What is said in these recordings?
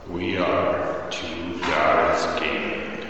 We are two guys gaming.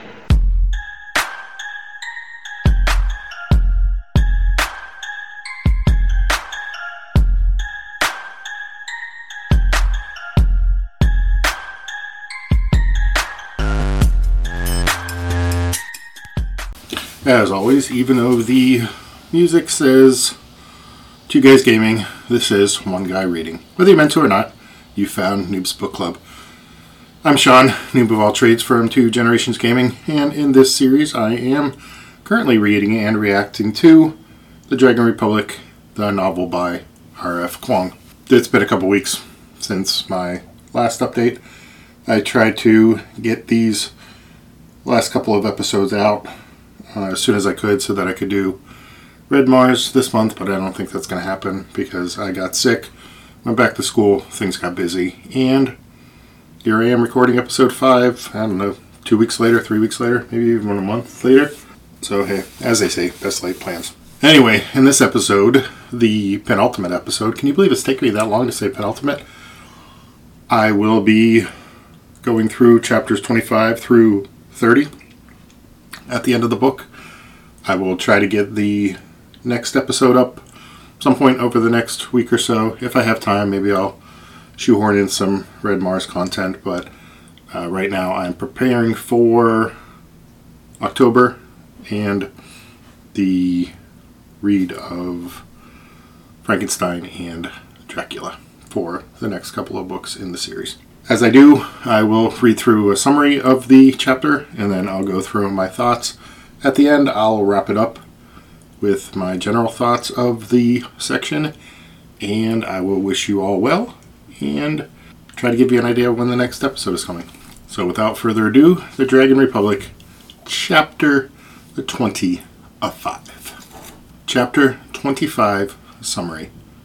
As always, even though the music says two guys gaming, this is one guy reading. Whether you meant to or not, you found Noob's Book Club. I'm Sean, noob of all trades from Two Generations Gaming, and in this series I am currently reading and reacting to The Dragon Republic, the novel by R.F. Kuang. It's been a couple weeks since my last update. I tried to get these last couple of episodes out as soon as I could so that I could do Red Mars this month, but I don't think that's going to happen because I got sick, went back to school, things got busy, and here I am recording episode 5, I don't know, 2 weeks later, 3 weeks later, maybe even a month later. So hey, as they say, best laid plans. Anyway, in this episode, the penultimate episode, can you believe it's taken me that long to say penultimate? I will be going through chapters 25 through 30 at the end of the book. I will try to get the next episode up some point over the next week or so. If I have time, maybe I'll shoehorn in some Red Mars content, but right now I'm preparing for October and the read of Frankenstein and Dracula for the next couple of books in the series. As I do, I will read through a summary of the chapter, and then I'll go through my thoughts. At the end, I'll wrap it up with my general thoughts of the section, and I will wish you all well, and try to give you an idea of when the next episode is coming. So without further ado, The Dragon Republic, Chapter 25. Chapter 25, Summary.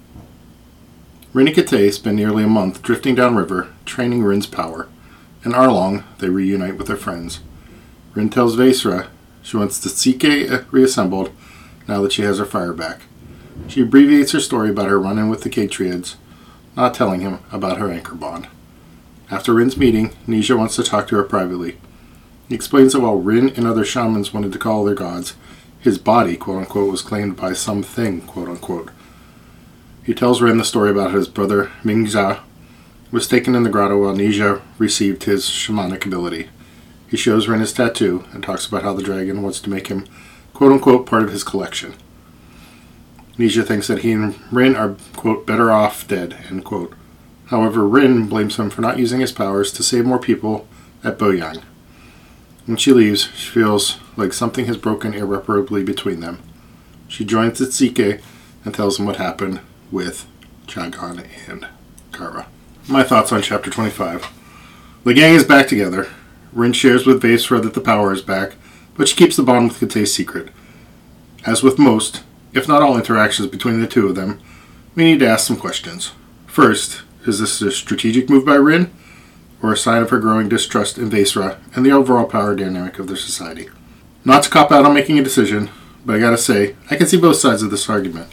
Rin and Kitay spend nearly a month drifting downriver, training Rin's power. In Arlong, they reunite with their friends. Rin tells Vaysra she wants the Tsikeh reassembled now that she has her fire back. She abbreviates her story about her run-in with the Catriads, not telling him about her anchor bond. After Rin's meeting, Nisha wants to talk to her privately. He explains that while Rin and other shamans wanted to call their gods, his body, quote-unquote, was claimed by something, quote-unquote. He tells Rin the story about his brother, Mingxia, was taken in the grotto while Nisha received his shamanic ability. He shows Rin his tattoo and talks about how the dragon wants to make him, quote-unquote, part of his collection. Nisha thinks that he and Rin are, quote, better off dead, end quote. However, Rin blames him for not using his powers to save more people at Boyang. When she leaves, she feels like something has broken irreparably between them. She joins the Tsikeh and tells him what happened with Chagan and Kara. My thoughts on Chapter 25. The gang is back together. Rin shares with Vaysra that the power is back, but she keeps the bond with Kitay secret. As with most, if not all interactions between the two of them, we need to ask some questions. First, is this a strategic move by Rin, or a sign of her growing distrust in Vaysra and the overall power dynamic of their society? Not to cop out on making a decision, but I gotta say, I can see both sides of this argument.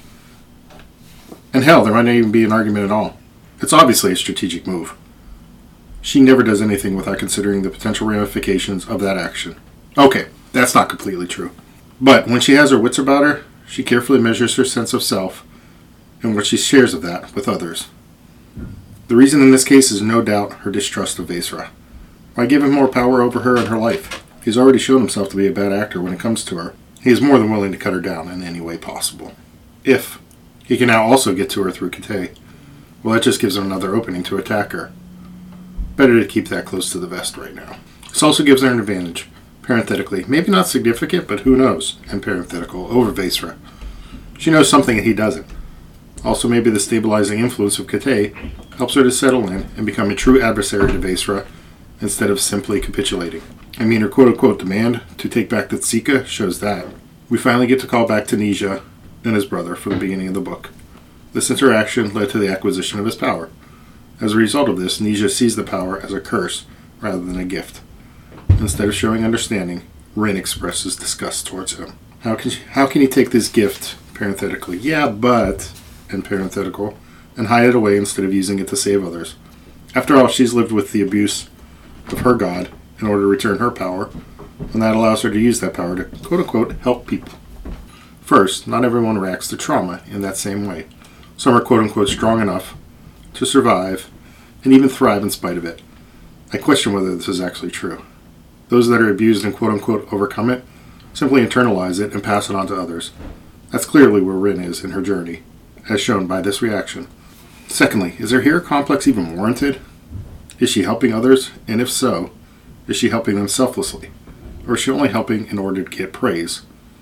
And hell, there might not even be an argument at all. It's obviously a strategic move. She never does anything without considering the potential ramifications of that action. Okay, that's not completely true. But when she has her wits about her, she carefully measures her sense of self and what she shares of that with others. The reason in this case is no doubt her distrust of Vaysra. Why give him more power over her and her life? He's already shown himself to be a bad actor when it comes to her. He is more than willing to cut her down in any way possible. If he can now also get to her through Kitay, well, that just gives him another opening to attack her. Better to keep that close to the vest right now. This also gives her an advantage, parenthetically, maybe not significant, but who knows, and parenthetical, over Vaysra. She knows something that he doesn't. Also, maybe the stabilizing influence of Kitay helps her to settle in and become a true adversary to Vaysra instead of simply capitulating. I mean, her quote-unquote demand to take back the Tsikeh shows that. We finally get to call back to Nisha and his brother from the beginning of the book. This interaction led to the acquisition of his power. As a result of this, Nisha sees the power as a curse rather than a gift. Instead of showing understanding, Rin expresses disgust towards him. How can he take this gift, parenthetically, yeah, but, and parenthetical, and hide it away instead of using it to save others? After all, she's lived with the abuse of her god in order to return her power, and that allows her to use that power to quote-unquote help people. First, not everyone reacts to trauma in that same way. Some are quote-unquote strong enough to survive and even thrive in spite of it. I question whether this is actually true. Those that are abused and quote-unquote overcome it simply internalize it and pass it on to others. That's clearly where Rin is in her journey, as shown by this reaction. Secondly, is her hero complex even warranted? Is she helping others? And if so, is she helping them selflessly? Or is she only helping in order to get praise,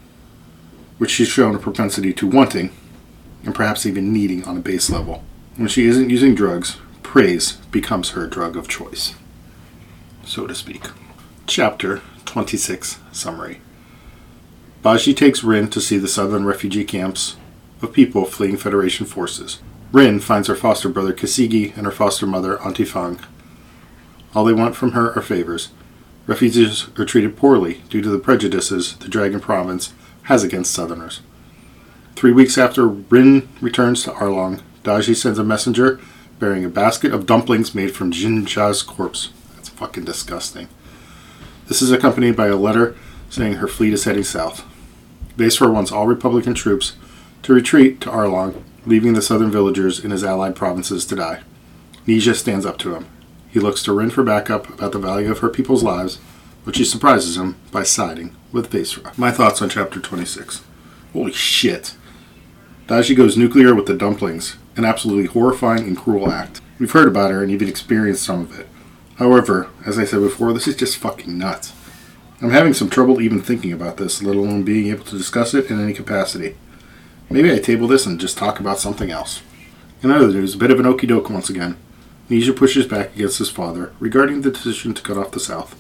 which she's shown a propensity to wanting, and perhaps even needing on a base level? When she isn't using drugs, praise becomes her drug of choice, so to speak. Chapter 26 Summary. Baji takes Rin to see the southern refugee camps of people fleeing Federation forces. Rin finds her foster brother Kasigi and her foster mother Auntie Fang. All they want from her are favors. Refugees are treated poorly due to the prejudices the Dragon Province has against Southerners. 3 weeks after Rin returns to Arlong, Daji sends a messenger bearing a basket of dumplings made from Jinja's corpse. That's fucking disgusting. This is accompanied by a letter saying her fleet is heading south. Vaisra wants all Republican troops to retreat to Arlong, leaving the southern villagers in his allied provinces to die. Nija stands up to him. He looks to Rin for backup about the value of her people's lives, but she surprises him by siding with Vaisra. My thoughts on Chapter 26. Holy shit. Daji goes nuclear with the dumplings, an absolutely horrifying and cruel act. We've heard about her and even experienced some of it. However, as I said before, this is just fucking nuts. I'm having some trouble even thinking about this, let alone being able to discuss it in any capacity. Maybe I table this and just talk about something else. In other news, a bit of an okie doke once again. Nija pushes back against his father regarding the decision to cut off the South.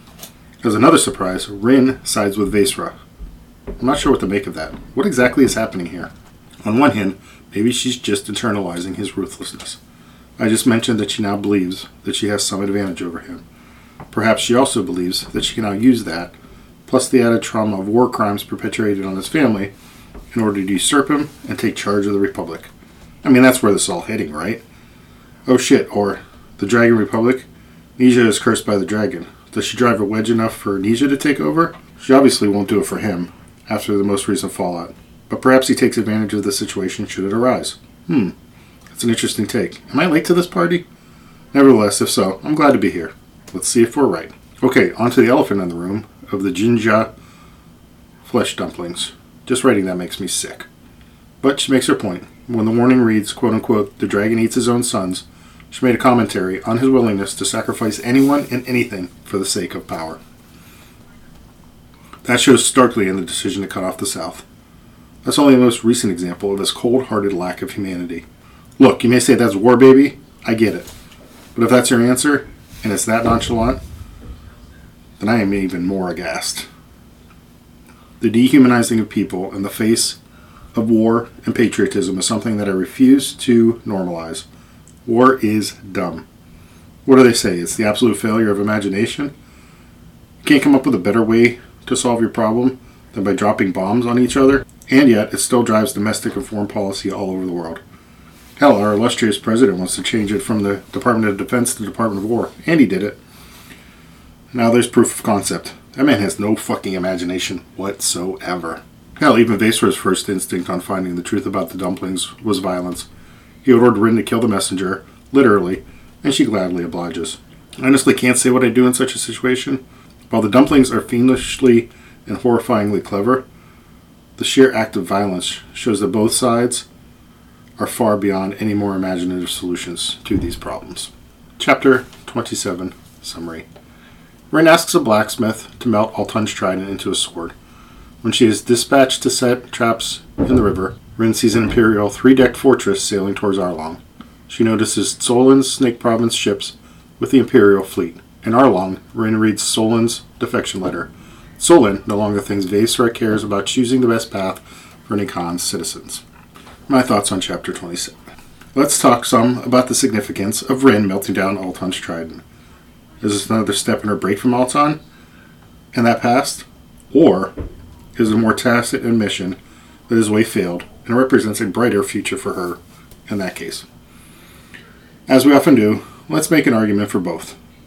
As another surprise, Rin sides with Vaisra. I'm not sure what to make of that. What exactly is happening here? On one hand, maybe she's just internalizing his ruthlessness. I just mentioned that she now believes that she has some advantage over him. Perhaps she also believes that she can now use that, plus the added trauma of war crimes perpetrated on his family, in order to usurp him and take charge of the Republic. I mean, that's where this is all heading, right? Oh shit, or the Dragon Republic? Nija is cursed by the dragon. Does she drive a wedge enough for Nija to take over? She obviously won't do it for him, after the most recent fallout. But perhaps he takes advantage of the situation should it arise. That's an interesting take. Am I late to this party? Nevertheless, if so, I'm glad to be here. Let's see if we're right. Okay, on to the elephant in the room of the Jinja flesh dumplings. Just writing that makes me sick. But she makes her point. When the warning reads, quote-unquote, the dragon eats his own sons, she made a commentary on his willingness to sacrifice anyone and anything for the sake of power. That shows starkly in the decision to cut off the South. That's only the most recent example of this cold-hearted lack of humanity. Look, you may say that's war, baby. I get it. But if that's your answer, and it's that nonchalant, then I am even more aghast. The dehumanizing of people in the face of war and patriotism is something that I refuse to normalize. War is dumb. What do they say? It's the absolute failure of imagination? You can't come up with a better way to solve your problem than by dropping bombs on each other, and yet it still drives domestic and foreign policy all over the world. Hell, our illustrious president wants to change it from the Department of Defense to the Department of War, and he did it. Now there's proof of concept. That man has no fucking imagination whatsoever. Hell, even Vaisra's first instinct on finding the truth about the dumplings was violence. He ordered Rin to kill the messenger, literally, and she gladly obliges. I honestly can't say what I'd do in such a situation. While the dumplings are fiendishly and horrifyingly clever, the sheer act of violence shows that both sides are far beyond any more imaginative solutions to these problems. Chapter 27 Summary. Rin asks a blacksmith to melt Altun's trident into a sword. When she is dispatched to set traps in the river, Rin sees an Imperial 3-decked fortress sailing towards Arlong. She notices Solin's Snake Province ships with the Imperial fleet. In Arlong, Rin reads Solin's defection letter. Solin no longer thinks Vaisra cares about choosing the best path for Nikan's citizens. My thoughts on Chapter 27. Let's talk some about the significance of Rin melting down Altun's trident. Is this another step in her break from Alton and that past? Or is it a more tacit admission that his way failed and represents a brighter future for her in that case? As we often do, let's make an argument for both.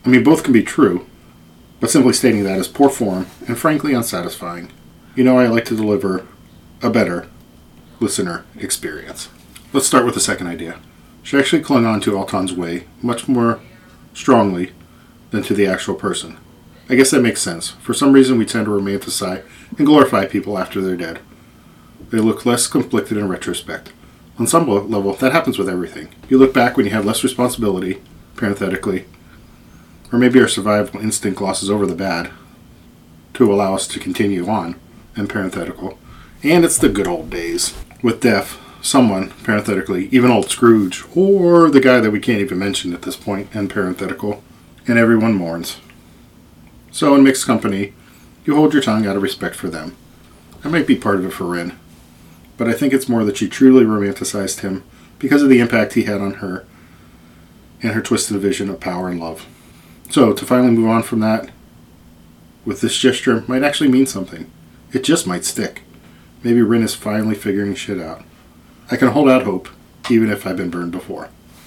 I mean, both can be true, but simply stating that is poor form and frankly unsatisfying. You know, I like to deliver a better listener experience. Let's start with the second idea. She actually clung on to Altan's way much more strongly than to the actual person. I guess that makes sense. For some reason, we tend to romanticize and glorify people after they're dead. They look less conflicted in retrospect. On some level, that happens with everything. You look back when you have less responsibility, parenthetically, or maybe our survival instinct glosses over the bad to allow us to continue on, and parenthetical. And it's the good old days. With death, someone, parenthetically, even old Scrooge, or the guy that we can't even mention at this point, and parenthetical, and everyone mourns. So in mixed company, you hold your tongue out of respect for them. That might be part of it for Rin, but I think it's more that she truly romanticized him because of the impact he had on her and her twisted vision of power and love. So to finally move on from that with this gesture might actually mean something. It just might stick. Maybe Rin is finally figuring shit out. I can hold out hope, even if I've been burned before.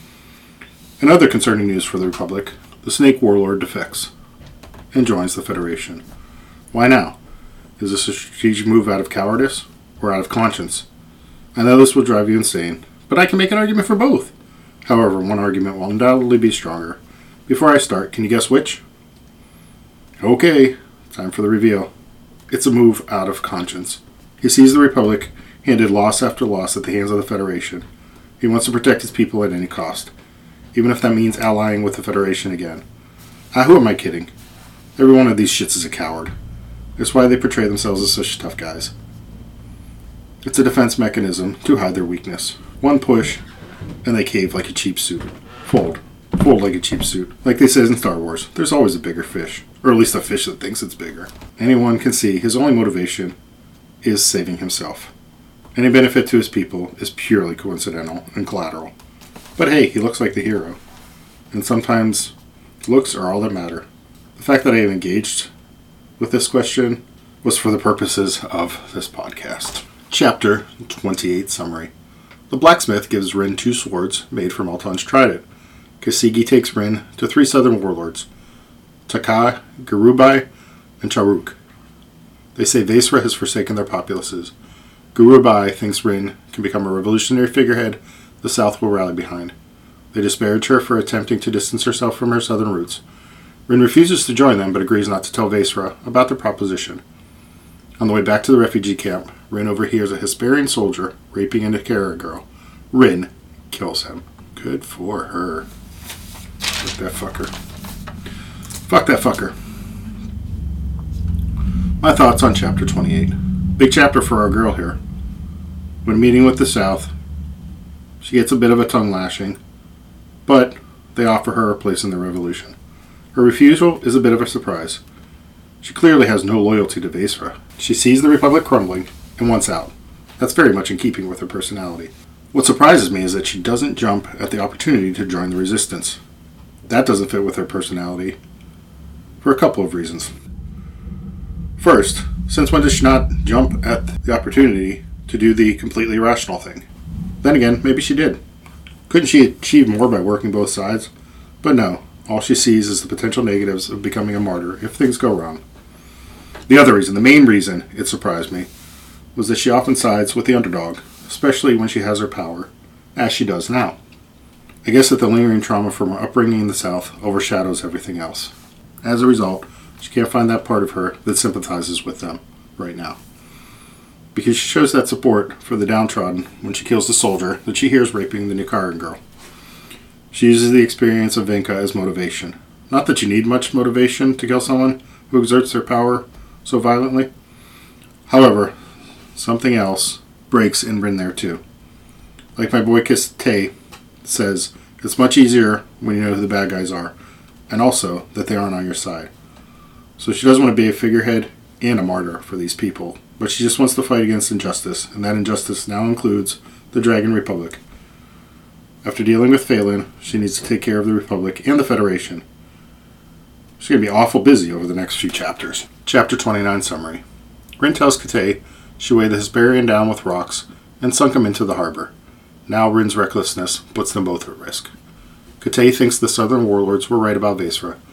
In other concerning news for the Republic, the Snake Warlord defects and joins the Federation. Why now? Is this a strategic move out of cowardice or out of conscience? I know this will drive you insane, but I can make an argument for both. However, one argument will undoubtedly be stronger. Before I start, can you guess which? Okay, time for the reveal. It's a move out of conscience. He sees the Republic handed loss after loss at the hands of the Federation. He wants to protect his people at any cost, even if that means allying with the Federation again. Who am I kidding? Every one of these shits is a coward. That's why they portray themselves as such tough guys. It's a defense mechanism to hide their weakness. One push, and they cave like a cheap suit. Fold like a cheap suit. Like they said in Star Wars, there's always a bigger fish. Or at least a fish that thinks it's bigger. Anyone can see his only motivation is saving himself. Any benefit to his people is purely coincidental and collateral. But hey, he looks like the hero. And sometimes looks are all that matter. The fact that I have engaged with this question was for the purposes of this podcast. Chapter 28 Summary. The blacksmith gives Rin 2 swords made from Altan's trident. Kasigi takes Rin to 3 southern warlords, Takai, Garubai, and Charuk. They say Vaesra has forsaken their populaces. Garubai thinks Rin can become a revolutionary figurehead the South will rally behind. They disparage her for attempting to distance herself from her southern roots. Rin refuses to join them, but agrees not to tell Vaesra about their proposition. On the way back to the refugee camp, Rin overhears a Hesperian soldier raping a Nakara girl. Rin kills him. Good for her. Fuck that fucker. Fuck that fucker. My thoughts on Chapter 28. Big chapter for our girl here. When meeting with the South, she gets a bit of a tongue lashing, but they offer her a place in the revolution. Her refusal is a bit of a surprise. She clearly has no loyalty to Vaesra. She sees the Republic crumbling and wants out. That's very much in keeping with her personality. What surprises me is that she doesn't jump at the opportunity to join the resistance. That doesn't fit with her personality for a couple of reasons. First, since when does she not jump at the opportunity to do the completely irrational thing? Then again, maybe she did. Couldn't she achieve more by working both sides? But no, all she sees is the potential negatives of becoming a martyr if things go wrong. The other reason, the main reason it surprised me, was that she often sides with the underdog, especially when she has her power, as she does now. I guess that the lingering trauma from her upbringing in the South overshadows everything else. As a result, she can't find that part of her that sympathizes with them right now. Because she shows that support for the downtrodden when she kills the soldier that she hears raping the Nikaran girl. She uses the experience of Venka as motivation. Not that you need much motivation to kill someone who exerts their power so violently. However, something else breaks in Rin there too. Like my boy Tay says, it's much easier when you know who the bad guys are, and also that they aren't on your side. So she doesn't want to be a figurehead and a martyr for these people, but she just wants to fight against injustice, and that injustice now includes the Dragon Republic. After dealing with Phelan, she needs to take care of the Republic and the Federation. She's going to be awful busy over the next few chapters. Chapter 29 Summary. Rin tells Kate she weighed the Hesperian down with rocks and sunk him into the harbor. Now Rin's recklessness puts them both at risk. Kate thinks the southern warlords were right about Vaesra.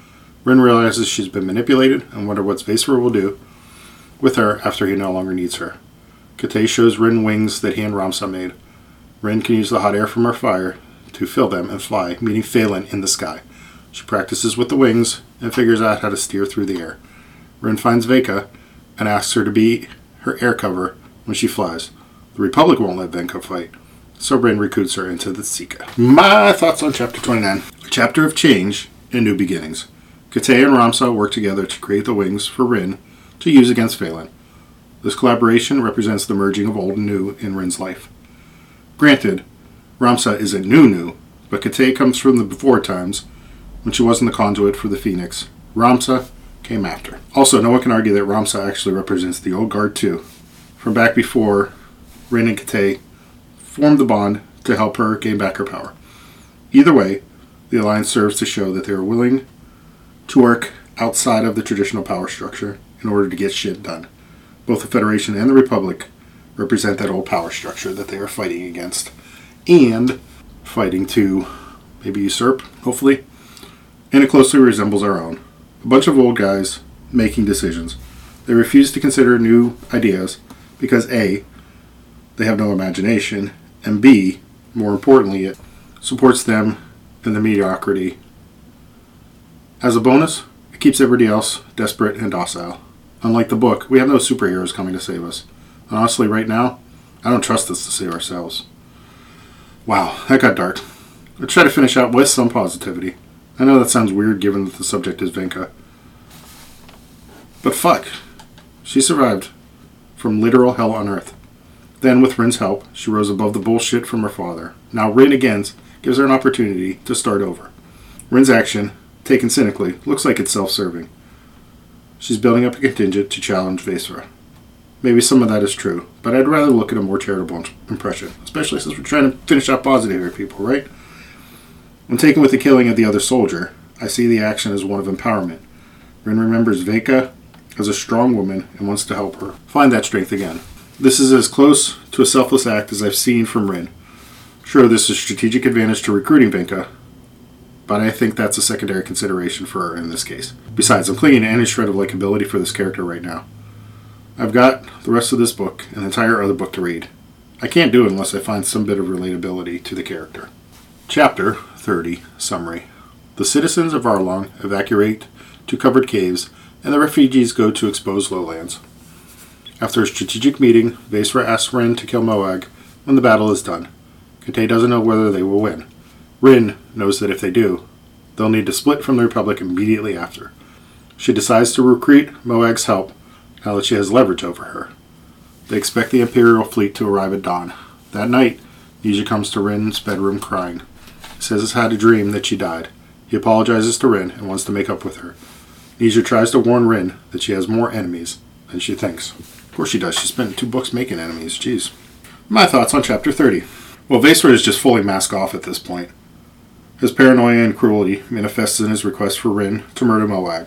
Rin realizes she's been manipulated and wonders what Vesra will do with her after he no longer needs her. Kate shows Rin wings that he and Ramsa made. Rin can use the hot air from her fire to fill them and fly, meeting Phelan in the sky. She practices with the wings and figures out how to steer through the air. Rin finds Venka and asks her to be her air cover when she flies. The Republic won't let Venka fight, so Rin recruits her into the Sika. My thoughts on Chapter 29. A chapter of change and new beginnings. Kate and Ramsa work together to create the wings for Rin to use against Phelan. This collaboration represents the merging of old and new in Rin's life. Granted, Ramsa isn't new, but Kate comes from the before times when she wasn't the conduit for the Phoenix. Ramsa came after. Also, no one can argue that Ramsa actually represents the old guard too, from back before Rin and Kate formed the bond to help her gain back her power. Either way, the alliance serves to show that they are willing to work outside of the traditional power structure in order to get shit done. Both the Federation and the Republic represent that old power structure that they are fighting against, and fighting to maybe usurp, hopefully, and it closely resembles our own. A bunch of old guys making decisions. They refuse to consider new ideas because A, they have no imagination, and B, more importantly, it supports them in the mediocrity. As a bonus, it keeps everybody else desperate and docile. Unlike the book, we have no superheroes coming to save us. And honestly, right now, I don't trust us to save ourselves. Wow, that got dark. Let's try to finish out with some positivity. I know that sounds weird given that the subject is Venka. But fuck, she survived from literal hell on earth. Then, with Rin's help, she rose above the bullshit from her father. Now Rin again gives her an opportunity to start over. Rin's action, taken cynically, looks like it's self-serving. She's building up a contingent to challenge Vesra. Maybe some of that is true, but I'd rather look at a more charitable impression, especially since we're trying to finish out positive here, people, right? When taken with the killing of the other soldier, I see the action as one of empowerment. Rin remembers Venka as a strong woman and wants to help her find that strength again. This is as close to a selfless act as I've seen from Rin. Sure, this is a strategic advantage to recruiting Venka, but I think that's a secondary consideration for her in this case. Besides, I'm clinging to any shred of likability for this character right now. I've got the rest of this book and the entire other book to read. I can't do it unless I find some bit of relatability to the character. Chapter 30, Summary. The citizens of Arlong evacuate to covered caves, and the refugees go to exposed lowlands. After a strategic meeting, Vesra asks Rin to kill Moag when the battle is done. Kate doesn't know whether they will win. Rin knows that if they do, they'll need to split from the Republic immediately after. She decides to recruit Moag's help now that she has leverage over her. They expect the Imperial fleet to arrive at dawn. That night, Nisha comes to Rin's bedroom crying. He says he's had a dream that she died. He apologizes to Rin and wants to make up with her. Nisha tries to warn Rin that she has more enemies than she thinks. Of course she does. She spent 2 books making enemies. Jeez. My thoughts on Chapter 30. Well, Vesra is just fully masked off at this point. His paranoia and cruelty manifests in his request for Rin to murder Moag.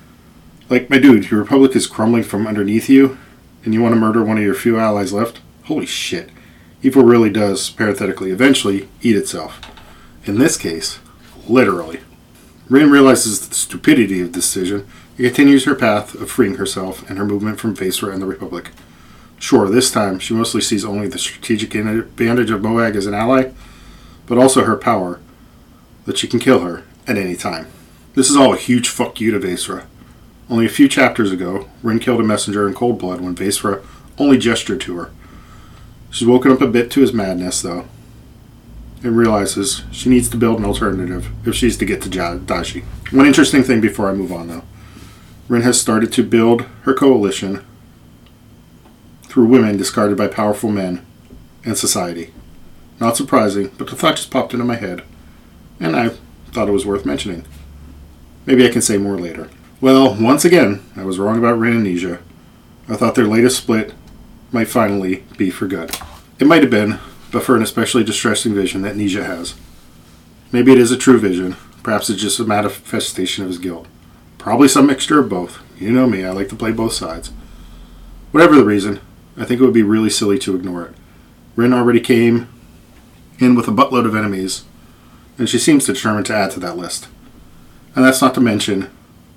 Like, my dude, your republic is crumbling from underneath you, and you want to murder one of your few allies left? Holy shit. Evil really does, parenthetically, eventually eat itself. In this case, literally. Rin realizes the stupidity of this decision and continues her path of freeing herself and her movement from Vesra and the Republic. Sure, this time she mostly sees only the strategic advantage of Moag as an ally, but also her power, that she can kill her at any time. This is all a huge fuck you to Vesra. Only a few chapters ago, Rin killed a messenger in cold blood when Vesra only gestured to her. She's woken up a bit to his madness, though, and realizes she needs to build an alternative if she's to get to Dashi. One interesting thing before I move on, though. Rin has started to build her coalition through women discarded by powerful men and society. Not surprising, but the thought just popped into my head, and I thought it was worth mentioning. Maybe I can say more later. Well, once again, I was wrong about Rin and Nisha. I thought their latest split might finally be for good. It might have been, but for an especially distressing vision that Nisha has. Maybe it is a true vision. Perhaps it's just a manifestation of his guilt. Probably some mixture of both. You know me, I like to play both sides. Whatever the reason, I think it would be really silly to ignore it. Rin already came in with a buttload of enemies, and she seems determined to add to that list. And that's not to mention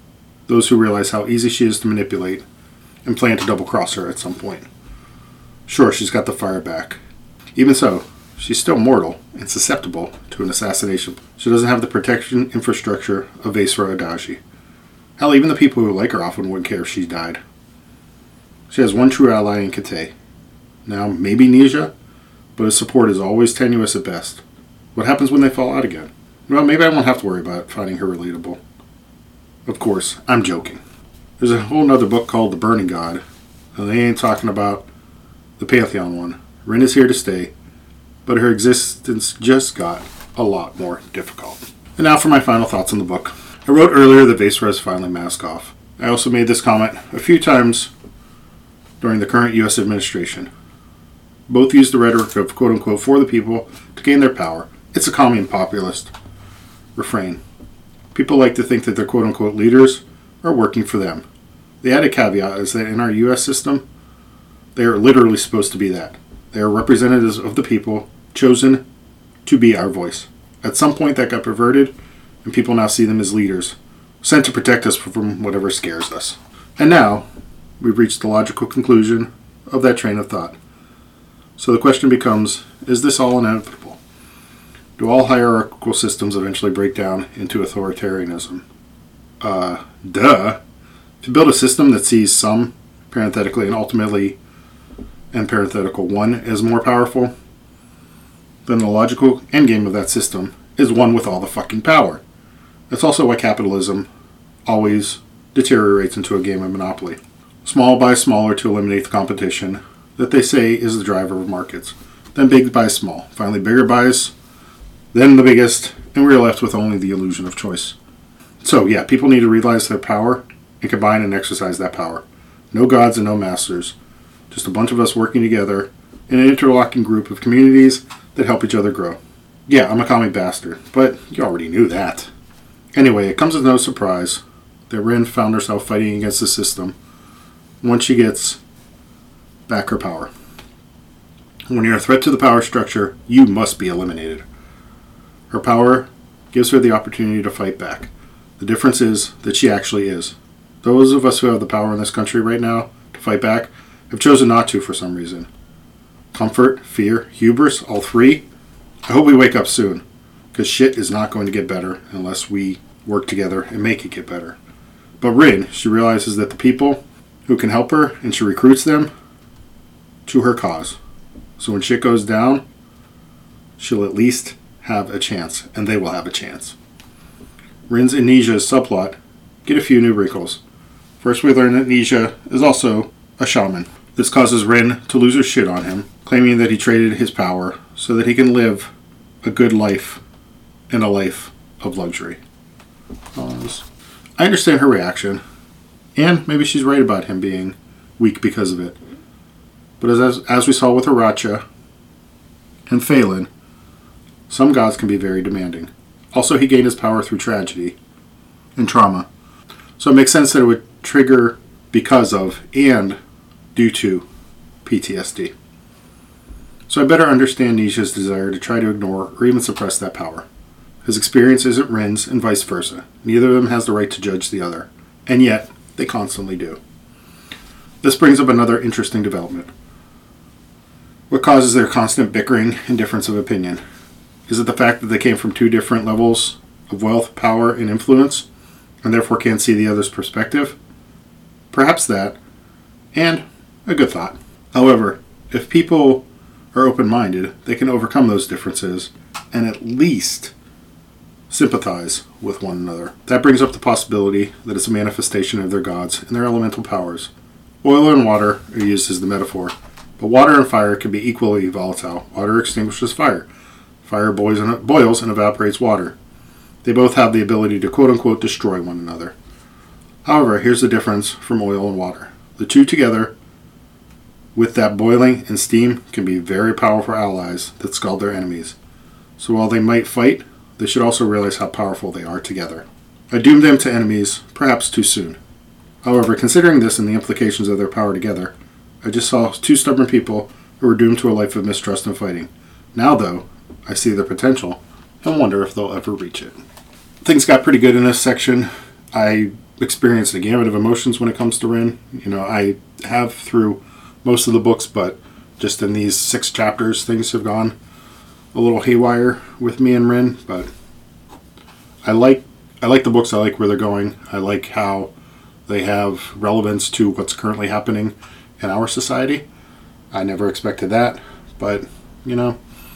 those who realize how easy she is to manipulate and plan to double-cross her at some point. Sure, she's got the fire back. Even so, she's still mortal and susceptible to an assassination. She doesn't have the protection infrastructure of Aesra Adaji. Hell, even the people who like her often wouldn't care if she died. She has one true ally in Kate. Now, maybe Nisha, but his support is always tenuous at best. What happens when they fall out again? Well, maybe I won't have to worry about finding her relatable. Of course, I'm joking. There's a whole nother book called The Burning God, and they ain't talking about the Pantheon one. Rin is here to stay, but her existence just got a lot more difficult. And now for my final thoughts on the book. I wrote earlier that Vaesra is finally mask off. I also made this comment a few times during the current U.S. administration. Both use the rhetoric of quote-unquote for the people to gain their power. It's a common populist refrain. People like to think that their quote-unquote leaders are working for them. The added caveat is that in our U.S. system, they are literally supposed to be that. They are representatives of the people, chosen to be our voice. At some point that got perverted, and people now see them as leaders, sent to protect us from whatever scares us. And now, we've reached the logical conclusion of that train of thought. So the question becomes, is this all inevitable? Do all hierarchical systems eventually break down into authoritarianism? Duh. If you build a system that sees some, parenthetically and ultimately, and parenthetical 1 as more powerful, then the logical endgame of that system is one with all the fucking power. That's also why capitalism always deteriorates into a game of Monopoly. Small buys smaller to eliminate the competition that they say is the driver of markets. Then big buys small. Finally bigger buys, then the biggest, and we're left with only the illusion of choice. So yeah, people need to realize their power and combine and exercise that power. No gods and no masters. Just a bunch of us working together in an interlocking group of communities that help each other grow. Yeah, I'm a comic bastard, but you already knew that. Anyway, it comes as no surprise that Rin found herself fighting against the system once she gets back her power. When you're a threat to the power structure, you must be eliminated. Her power gives her the opportunity to fight back. The difference is that she actually is. Those of us who have the power in this country right now to fight back have chosen not to for some reason. Comfort, fear, hubris, all three. I hope we wake up soon, because shit is not going to get better unless we work together and make it get better. But Rin, she realizes that the people who can help her, and she recruits them to her cause. So when shit goes down, she'll at least have a chance, and they will have a chance. Rin's and Nisha's subplot get a few new wrinkles. First, we learn that Nisha is also a shaman. This causes Rin to lose her shit on him, claiming that he traded his power so that he can live a good life and a life of luxury. I understand her reaction, and maybe she's right about him being weak because of it. But as we saw with Aracha and Phelan, some gods can be very demanding. Also, he gained his power through tragedy and trauma. So it makes sense that it would trigger because of and due to PTSD. So I better understand Nisha's desire to try to ignore or even suppress that power. His experience isn't Rin's and vice versa. Neither of them has the right to judge the other. And yet, they constantly do. This brings up another interesting development. What causes their constant bickering and difference of opinion? Is it the fact that they came from two different levels of wealth, power, and influence, and therefore can't see the other's perspective? Perhaps that, and a good thought. However, if people are open-minded, they can overcome those differences and at least sympathize with one another. That brings up the possibility that it's a manifestation of their gods and their elemental powers. Oil and water are used as the metaphor, but water and fire can be equally volatile. Water extinguishes fire. Fire boils and evaporates water. They both have the ability to quote-unquote destroy one another. However, here's the difference from oil and water. The two together, with that boiling and steam, can be very powerful allies that scald their enemies. So while they might fight, they should also realize how powerful they are together. I doomed them to enemies, perhaps too soon. However, considering this and the implications of their power together, I just saw two stubborn people who were doomed to a life of mistrust and fighting. Now, though, I see their potential and wonder if they'll ever reach it. Things got pretty good in this section. I experienced a gamut of emotions when it comes to Rin. You know, I have through most of the books, but just in these 6 chapters, things have gone a little haywire with me and Rin. But I like the books. I like where they're going. I like how they have relevance to what's currently happening in our society. I never expected that, but you know,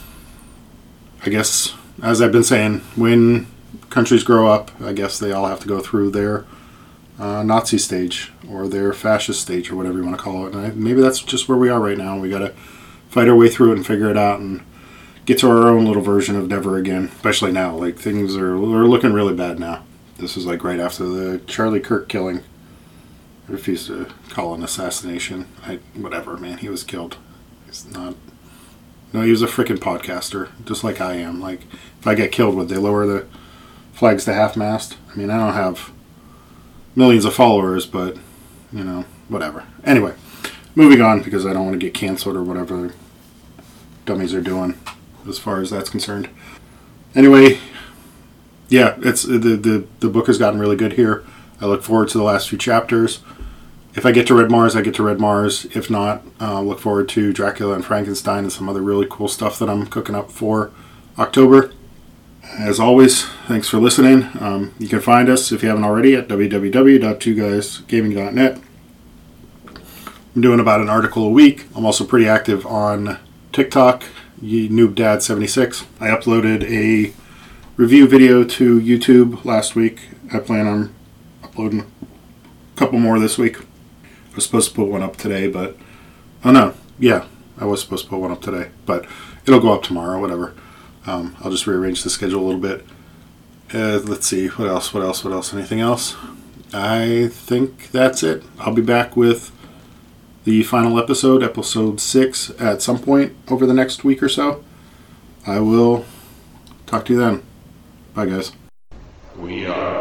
I guess as I've been saying, when countries grow up, I guess they all have to go through their Nazi stage or their fascist stage or whatever you want to call it. And maybe that's just where we are right now. We got to fight our way through it and figure it out and get to our own little version of never again. Especially now, like things are looking really bad now. This was like right after the Charlie Kirk killing. I refuse to call it an assassination. Whatever, man. He was killed. He's not. No, he was a freaking podcaster, just like I am. Like, if I get killed, would they lower the flags to half-mast? I mean, I don't have millions of followers, but, you know, whatever. Anyway, moving on, because I don't want to get canceled or whatever dummies are doing as far as that's concerned. Anyway, yeah, it's the book has gotten really good here. I look forward to the last few chapters. If I get to Red Mars, I get to Red Mars. If not, look forward to Dracula and Frankenstein and some other really cool stuff that I'm cooking up for October. As always, thanks for listening. You can find us, if you haven't already, at www.twoguysgaming.net. I'm doing about an article a week. I'm also pretty active on TikTok, NoobDad76. I uploaded a review video to YouTube last week. I plan on uploading a couple more this week. I was supposed to put one up today, but... Oh, no. Yeah, I was supposed to put one up today, but it'll go up tomorrow, whatever. I'll just rearrange the schedule a little bit. Let's see. What else? Anything else? I think that's it. I'll be back with the final episode 6, at some point over the next week or so. I will talk to you then. Bye, guys. We are